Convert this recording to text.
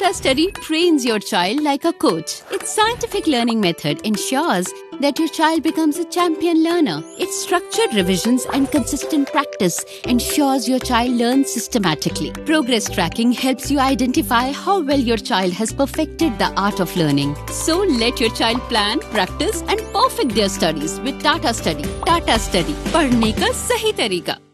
Tata Study trains your child like a coach. Its scientific learning method ensures that your child becomes a champion learner. Its structured revisions and consistent practice ensures your child learns systematically. Progress tracking helps you identify how well your child has perfected the art of learning. So let your child plan, practice and perfect their studies with Tata Study. Tata Study, पढ़ने का सही तरीका.